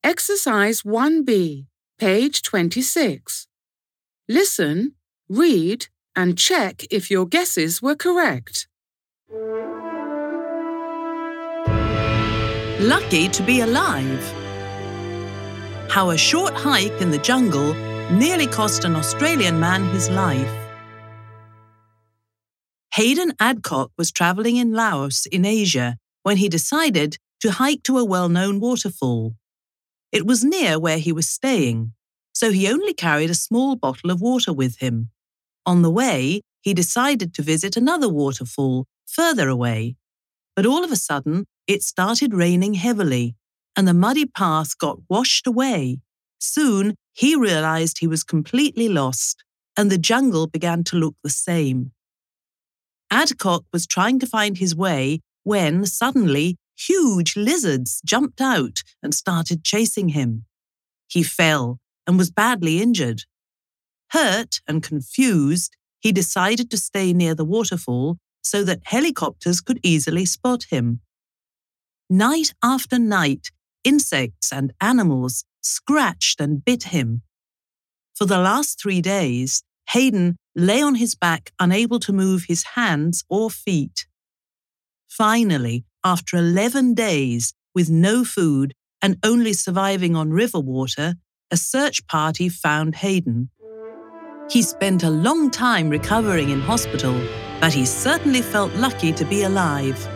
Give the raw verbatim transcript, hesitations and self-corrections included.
Exercise one B, page twenty-six. Listen, read, and check if your guesses were correct. Lucky to be alive. How a short hike in the jungle nearly cost an Australian man his life. Hayden Adcock was travelling in Laos in Asia when he decided to hike to a well-known waterfall. It was near where he was staying, so he only carried a small bottle of water with him. On the way, he decided to visit another waterfall further away. But all of a sudden, it started raining heavily, and the muddy path got washed away. Soon, he realized he was completely lost, and the jungle began to look the same. Adcock was trying to find his way when, suddenly, huge lizards jumped out and started chasing him. He fell and was badly injured. Hurt and confused, he decided to stay near the waterfall so that helicopters could easily spot him. Night after night, insects and animals scratched and bit him. For the last three days, Hayden lay on his back, unable to move his hands or feet. Finally, after eleven days with no food and only surviving on river water, a search party found Hayden. He spent a long time recovering in hospital, but he certainly felt lucky to be alive.